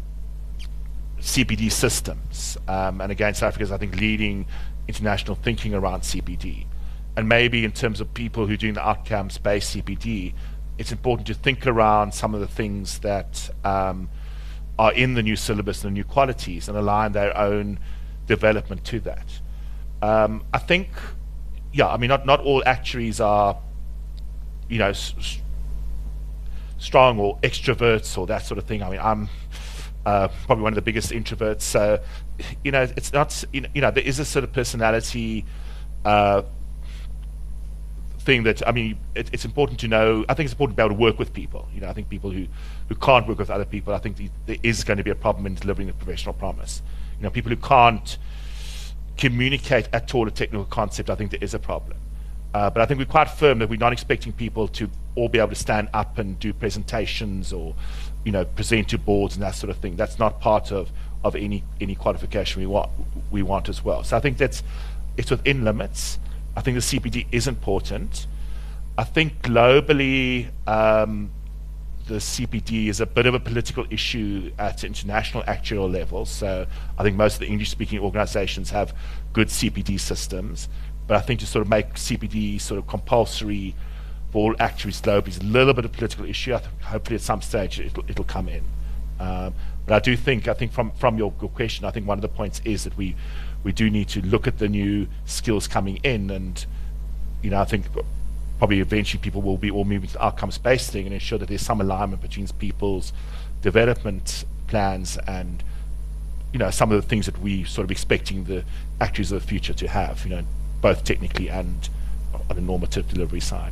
C P D systems, um, and again, South Africa is, I think, leading international thinking around C P D. And maybe in terms of people who are doing the outcomes-based C P D, it's important to think around some of the things that um, are in the new syllabus and the new qualities, and align their own development to that. Um, I think. Yeah, I mean, not not all actuaries are, you know, s s strong or extroverts or that sort of thing. I mean, I'm uh, probably one of the biggest introverts, so you know, it's not, you know, there is a sort of personality uh, thing that, I mean, it, it's important to know. I think it's important to be able to work with people. You know, I think people who who can't work with other people, I think the, there is going to be a problem in delivering the professional promise. You know, people who can't communicate at all a technical concept, I think there is a problem. Uh, but I think we're quite firm that we're not expecting people to all be able to stand up and do presentations or, you know, present to boards and that sort of thing. That's not part of, of any any qualification we want we want as well. So I think that's it's within limits. I think the C P D is important. I think globally um, the C P D is a bit of a political issue at international actuarial level. So I think most of the English-speaking organizations have good C P D systems. But I think to sort of make C P D sort of compulsory for all actuaries globally is a little bit of a political issue. I think hopefully at some stage it'll, it'll come in. Um, but I do think, I think from, from your, your question, I think one of the points is that we, we do need to look at the new skills coming in, and, you know, I think probably eventually people will be all moving to the outcomes-based thing and ensure that there's some alignment between people's development plans and, you know, some of the things that we sort of expecting the actuaries of the future to have, you know, both technically and on the normative delivery side.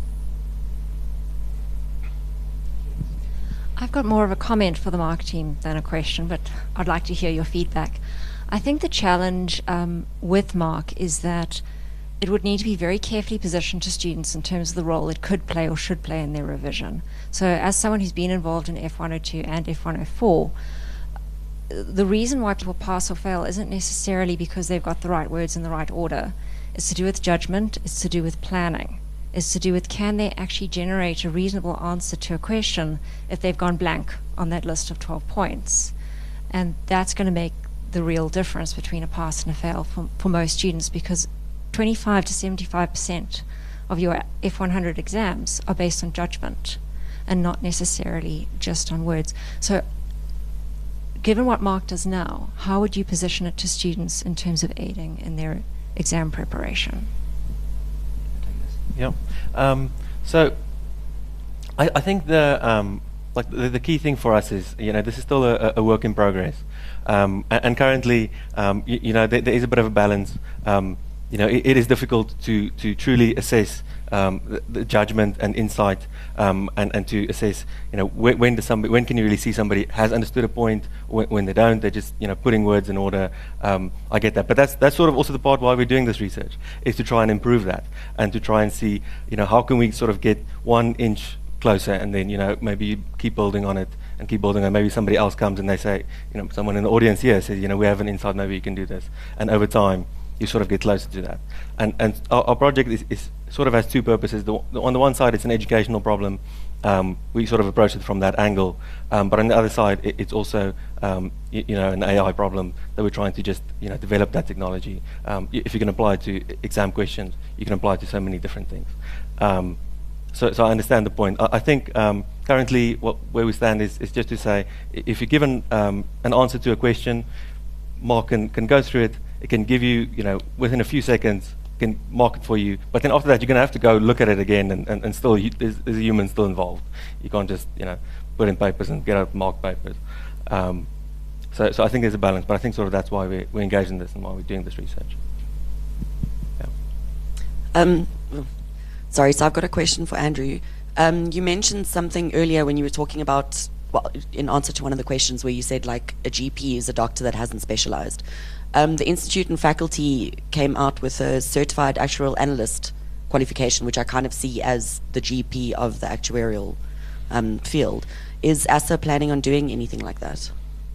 I've got more of a comment for the Mark team than a question, but I'd like to hear your feedback. I think the challenge um, with Mark is that it would need to be very carefully positioned to students in terms of the role it could play or should play in their revision. So as someone who's been involved in F one oh two and F one oh four, the reason why people pass or fail isn't necessarily because they've got the right words in the right order. It's to do with judgment. It's to do with planning. It's to do with, can they actually generate a reasonable answer to a question if they've gone blank on that list of twelve points? And that's going to make the real difference between a pass and a fail for, for most students, because twenty-five to seventy-five percent of your F one hundred exams are based on judgment and not necessarily just on words. So given what Mark does now, how would you position it to students in terms of aiding in their exam preparation? Yeah. Um, so I, I think the um, like the, the key thing for us is, you know, this is still a, a work in progress, um, and, and currently, um, you, you know, there, there is a bit of a balance. Um, you know, it, it is difficult to to truly assess um, the, the judgment and insight, um, and and to assess, you know, when, when does somebody, when can you really see somebody has understood a point, when, when they don't, they're just, you know, putting words in order. Um, I get that, but that's that's sort of also the part why we're doing this research, is to try and improve that, and to try and see, you know, how can we sort of get one inch closer, and then, you know, maybe you keep building on it and keep building on it. Maybe somebody else comes and they say, you know, someone in the audience here says, you know, we have an insight, maybe you can do this, and over time you sort of get closer to that. And and our, our project is, is sort of has two purposes. The, the, on the one side, it's an educational problem. Um, we sort of approach it from that angle. Um, but on the other side, it, it's also um, y you know, an A I problem that we're trying to just, you know, develop that technology. Um, if you can apply it to exam questions, you can apply it to so many different things. Um, so, so I understand the point. I, I think um, currently what, where we stand is, is just to say, if you're given um, an answer to a question, Mark can, can go through it. It can give you, you know, within a few seconds, can mark it for you. But then after that, you're going to have to go look at it again, and, and, and still, you, there's, there's a human still involved. You can't just, you know, put in papers and get out marked papers. Um, so, so I think there's a balance, but I think sort of that's why we're, we're engaged in this and why we're doing this research. Yeah. Um, sorry, so I've got a question for Andrew. Um, you mentioned something earlier when you were talking about, well, in answer to one of the questions where you said, like, a G P is a doctor that hasn't specialized. Um, the institute and faculty came out with a certified actuarial analyst qualification, which I kind of see as the G P of the actuarial um, field. Is A S A planning on doing anything like that?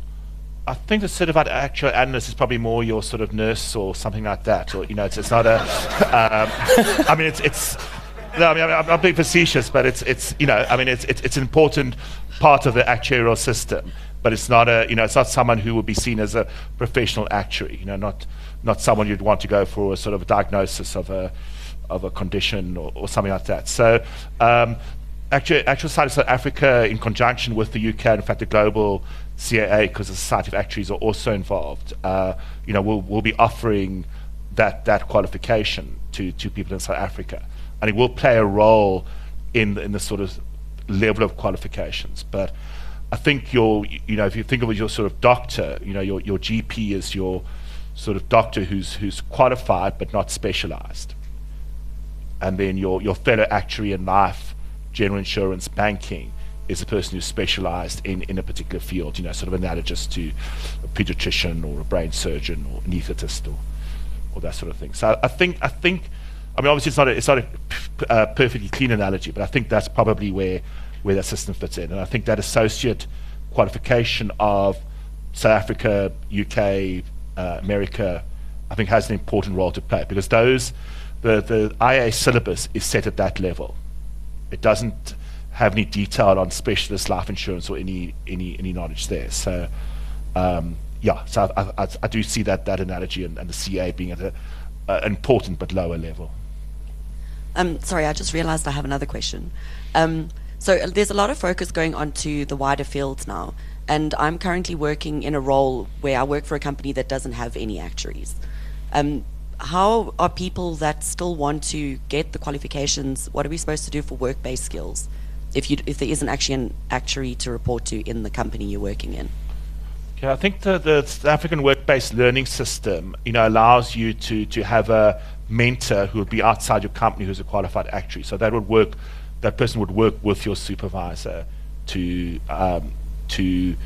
I think the certified actuarial analyst is probably more your sort of nurse or something like that, or, you know, it's, it's not a. Um, I mean, it's it's. No, I mean, I'm, I'm being facetious, but it's it's you know, I mean, it's it's, it's an important part of the actuarial system. But it's not a, you know, it's not someone who would be seen as a professional actuary. You know, not not someone you'd want to go for a sort of a diagnosis of a of a condition or, or something like that. So, um, actually, Actuarial Society of South Africa, in conjunction with the U K, and in fact the global C A A, because the Society of Actuaries are also involved, uh, you know, we'll we'll be offering that that qualification to to people in South Africa, and it will play a role in in the sort of level of qualifications, but. I think your, you know, if you think of it as your sort of doctor, you know, your, your G P is your sort of doctor who's who's qualified but not specialized. And then your, your fellow actuary in life, general insurance, banking, is a person who's specialized in, in a particular field, you know, sort of analogous to a pediatrician or a brain surgeon or anesthetist or, or that sort of thing. So I, I think, I think, I mean, obviously it's not a, it's not a p uh, perfectly clean analogy, but I think that's probably where where that system fits in. And I think that associate qualification of South Africa, U K, uh, America, I think has an important role to play, because those, the, the I A syllabus is set at that level. It doesn't have any detail on specialist life insurance or any any, any knowledge there. So um, yeah, so I, I, I do see that, that analogy and, and the C A being at an uh, important but lower level. Um, sorry, I just realized I have another question. Um, So uh, there's a lot of focus going on to the wider fields now, and I'm currently working in a role where I work for a company that doesn't have any actuaries. Um, how are people that still want to get the qualifications, what are we supposed to do for work-based skills if, you, if there isn't actually an actuary to report to in the company you're working in? Okay, I think the, the South African work-based learning system, you know, allows you to, to have a mentor who would be outside your company who's a qualified actuary. So that would work. That person would work with your supervisor to, um, to,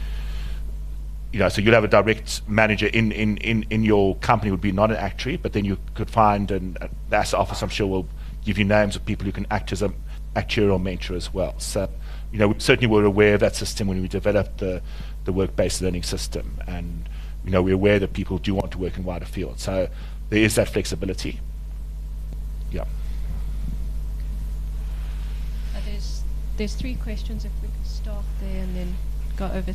you know, so you'd have a direct manager in, in, in, in your company would be not an actuary, but then you could find, and uh, the A S A office I'm sure will give you names of people who can act as an actuarial mentor as well. So, you know, we certainly were aware of that system when we developed the, the work-based learning system, and, you know, we're aware that people do want to work in wider fields. So there is that flexibility. yeah. Uh, there's, there's three questions, if we could start there and then go over.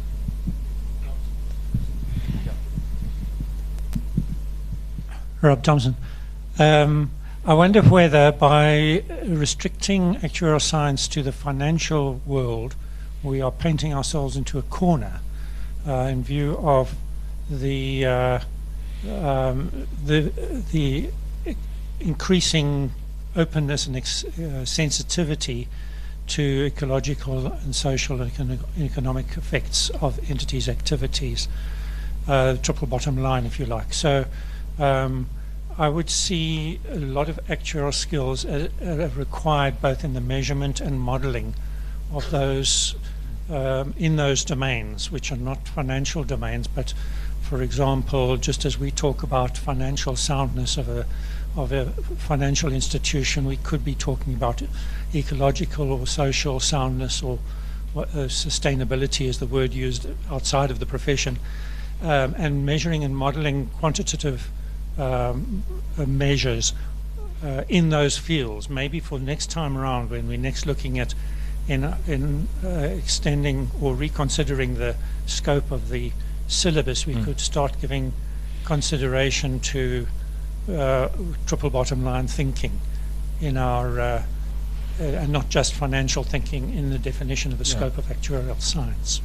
Rob Thompson. Um, I wonder whether by restricting actuarial science to the financial world, we are painting ourselves into a corner uh, in view of the uh, um, the the increasing openness and ex uh, sensitivity to ecological and social and econ economic effects of entities' activities. Uh, triple bottom line, if you like. So. Um, I would see a lot of actuarial skills uh, uh, required both in the measurement and modeling of those um, in those domains, which are not financial domains, but for example, just as we talk about financial soundness of a of a financial institution, we could be talking about ecological or social soundness, or what, uh, sustainability is the word used outside of the profession, um, and measuring and modeling quantitative Um, uh, measures uh, in those fields. Maybe for next time around, when we're next looking at in, uh, in uh, extending or reconsidering the scope of the syllabus, we mm. could start giving consideration to uh, triple bottom line thinking in our uh, uh, and not just financial thinking in the definition of the yeah. scope of actuarial science.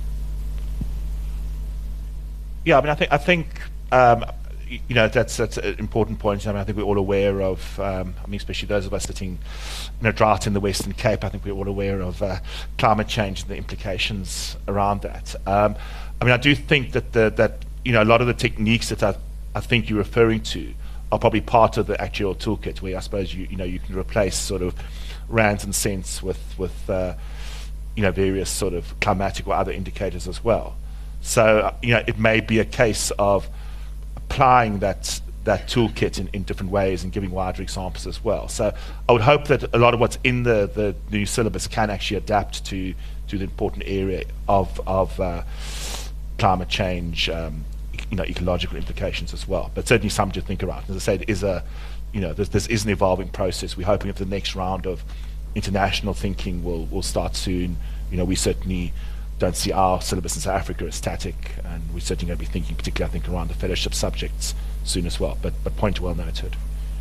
Yeah, I mean, I think I think um, you know, that's that's an important point. I mean, I think we're all aware of, um, I mean, especially those of us sitting in a drought in the Western Cape, I think we're all aware of uh, climate change and the implications around that. Um, I mean, I do think that the, that, you know, a lot of the techniques that I, I think you're referring to are probably part of the actual toolkit, where I suppose you, you know, you can replace sort of rands and cents with, with uh, you know, various sort of climatic or other indicators as well. So, uh, you know, it may be a case of applying that that toolkit in, in different ways and giving wider examples as well. So I would hope that a lot of what's in the, the new syllabus can actually adapt to, to the important area of, of uh, climate change, um, you know, ecological implications as well. But certainly something to think about. As I said, it is a, you know, this, this is an evolving process. We're hoping that the next round of international thinking will, will start soon. You know, we certainly don't see our syllabus in South Africa as static, and we're certainly going to be thinking, particularly I think, around the fellowship subjects soon as well. But but point well noted.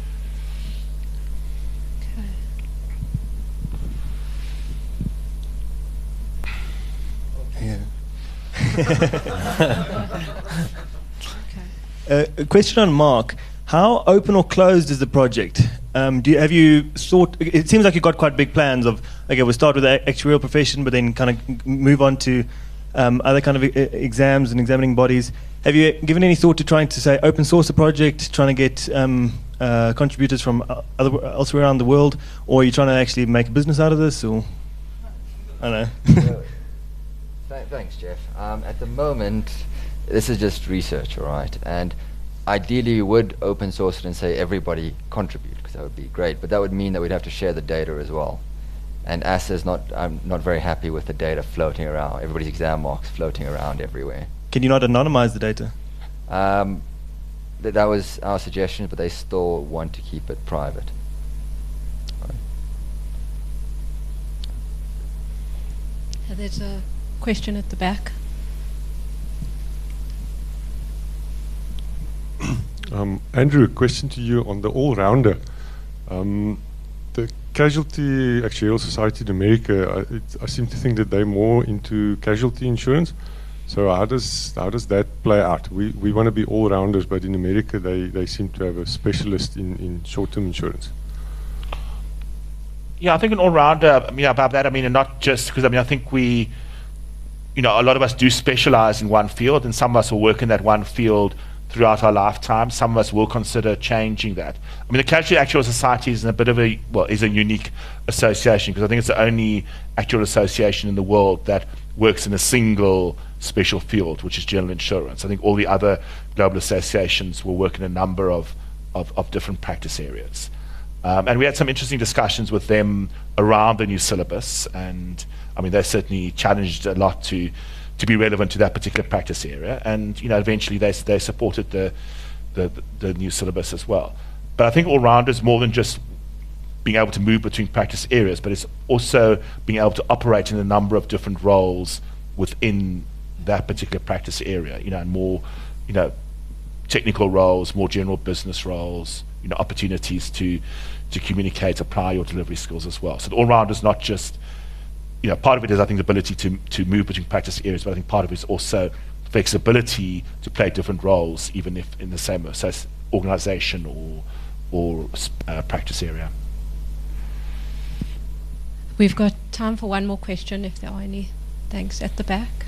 Okay. uh, a question on Mark. How open or closed is the project? Um, do you, have you thought? It seems like you've got quite big plans of, okay, we'll start with the actuarial profession, but then kind of move on to um, other kind of e exams and examining bodies. Have you given any thought to trying to say open source a project, trying to get um, uh, contributors from other, elsewhere around the world, or are you trying to actually make a business out of this, or I don't know? Well, th thanks, Jeff. Um, at the moment, this is just research, all right, and ideally, we would open source it and say everybody contribute, because that would be great. But that would mean that we'd have to share the data as well. And A S A is not, I'm not very happy with the data floating around, everybody's exam marks floating around everywhere. Can you not anonymize the data? Um, th that was our suggestion, but they still want to keep it private. Right. Uh, there's a question at the back. Um, Andrew, a question to you on the all-rounder. Um, the Casualty Actuarial Society in America, I, it, I seem to think that they're more into casualty insurance. So how does how does that play out? We we want to be all-rounders, but in America they, they seem to have a specialist in, in short-term insurance. Yeah, I think an all-rounder, I mean, about that, I mean, and not just, because I mean, I think we, you know, a lot of us do specialize in one field, and some of us will work in that one field throughout our lifetime. Some of us will consider changing that. I mean, the Casualty Actuarial Society is in a bit of a, well, is a unique association, because I think it's the only actuarial association in the world that works in a single special field, which is general insurance. I think all the other global associations will work in a number of, of, of different practice areas. Um, and we had some interesting discussions with them around the new syllabus, and I mean, they certainly challenged a lot to to be relevant to that particular practice area, and you know, eventually they they supported the the, the new syllabus as well. But I think all-rounders, more than just being able to move between practice areas, but it's also being able to operate in a number of different roles within that particular practice area, you know, and more, you know, technical roles, more general business roles, you know, opportunities to to communicate, apply your delivery skills as well. So the all-round is not just, you know, part of it is, I think, the ability to, to move between practice areas, but I think part of it is also flexibility to play different roles, even if in the same so organization or, or uh, practice area. We've got time for one more question, if there are any. Thanks. At the back.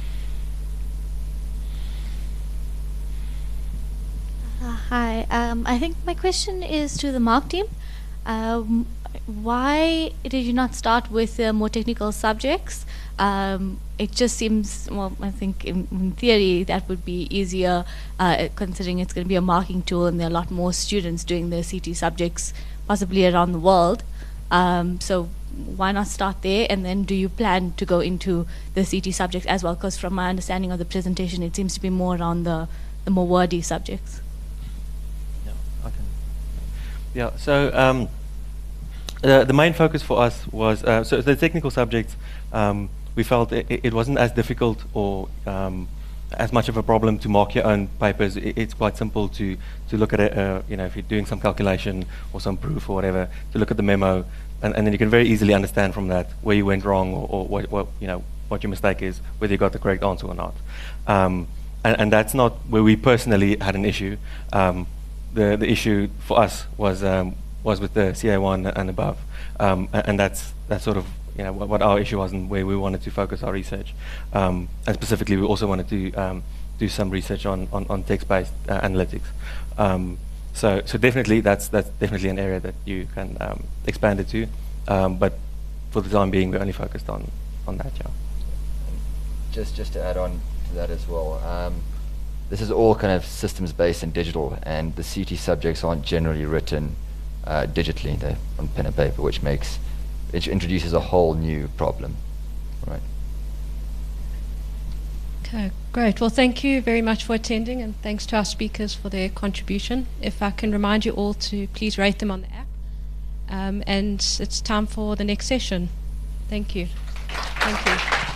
Uh, hi. Um, I think my question is to the Mark team. Um, why did you not start with uh, more technical subjects? Um, it just seems, well, I think in, in theory that would be easier, uh, considering it's going to be a marking tool and there are a lot more students doing the C T subjects possibly around the world. Um, so why not start there, and then do you plan to go into the C T subjects as well? Because from my understanding of the presentation, it seems to be more around the, the more wordy subjects. Yeah, I can. Yeah, so um, uh, the main focus for us was, uh, so the technical subjects, um, we felt it, it wasn't as difficult or um, as much of a problem to mark your own papers. It, it's quite simple to, to look at it, uh, you know, if you're doing some calculation or some proof or whatever, to look at the memo, and, and then you can very easily understand from that where you went wrong, or, or what, what, you know, what your mistake is, whether you got the correct answer or not. Um, and, and that's not where we personally had an issue. Um, the, the issue for us was, um, was with the C A one and above, um, and, and that's, that's sort of, you know, what, what our issue was and where we wanted to focus our research. Um, and specifically, we also wanted to um, do some research on, on, on text-based uh, analytics. Um, so, so definitely, that's that's definitely an area that you can um, expand it to. Um, but for the time being, we're only focused on on that. Yeah. Just just to add on to that as well, um, this is all kind of systems-based and digital, and the C T subjects aren't generally written uh, digitally; they're on pen and paper, which makes it introduces a whole new problem, right? Okay, great. Well, thank you very much for attending, and thanks to our speakers for their contribution. If I can remind you all to please rate them on the app. Um, and it's time for the next session. Thank you. Thank you.